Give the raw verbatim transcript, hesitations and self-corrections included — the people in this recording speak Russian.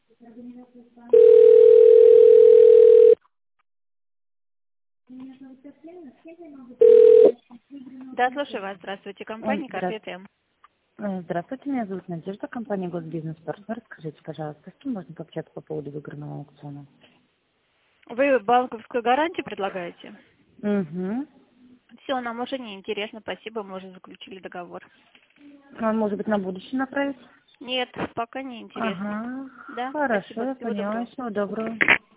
Да, слушаю вас. Здравствуйте. Ой, Компания здра- Карпет М. э, Здравствуйте, меня зовут Надежда, компания Госбизнес Партнер. Скажите, пожалуйста, с кем можно пообщаться по поводу выигранного аукциона? Вы банковскую гарантию предлагаете? Угу. Все, нам уже не интересно. Спасибо, мы уже заключили договор. А может быть, на будущее направить? Нет, пока не интересно. Ага, Да, хорошо, спасибо. я Всего поняла. доброго. Всего доброго.